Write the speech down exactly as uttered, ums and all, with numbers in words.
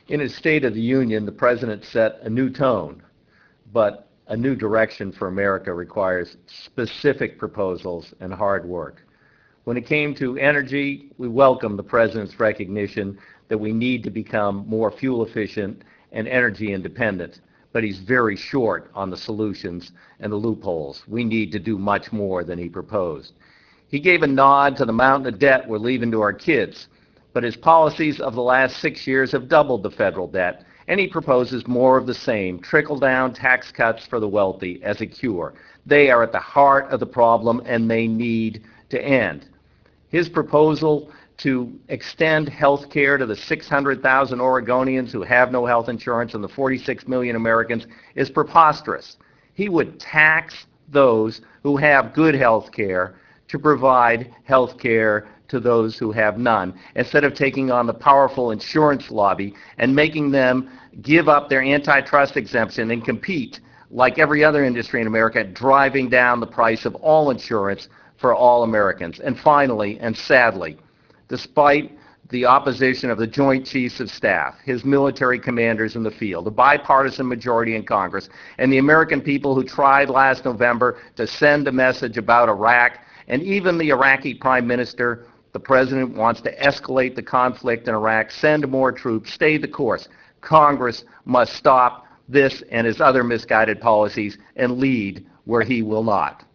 In his State of the Union, the President set a new tone, but a new direction for America requires specific proposals and hard work. When it came to energy, we welcome the President's recognition that we need to become more fuel efficient and energy independent, but he's very short on the solutions and the loopholes. We need to do much more than he proposed. He gave a nod to the mountain of debt we're leaving to our kids, but his policies of the last six years have doubled the federal debt, and he proposes more of the same, trickle-down tax cuts for the wealthy as a cure. They are at the heart of the problem, and they need to end. His proposal to extend health care to the six hundred thousand Oregonians who have no health insurance and the forty-six million Americans is preposterous. He would tax those who have good health care to provide health care to those who have none, instead of taking on the powerful insurance lobby and making them give up their antitrust exemption and compete like every other industry in America, driving down the price of all insurance for all Americans. And finally, and sadly, despite the opposition of the Joint Chiefs of Staff, his military commanders in the field, a bipartisan majority in Congress, and the American people who tried last November to send a message about Iraq, and even the Iraqi Prime Minister, the President wants to escalate the conflict in Iraq, send more troops, stay the course. Congress must stop this and his other misguided policies and lead where he will not.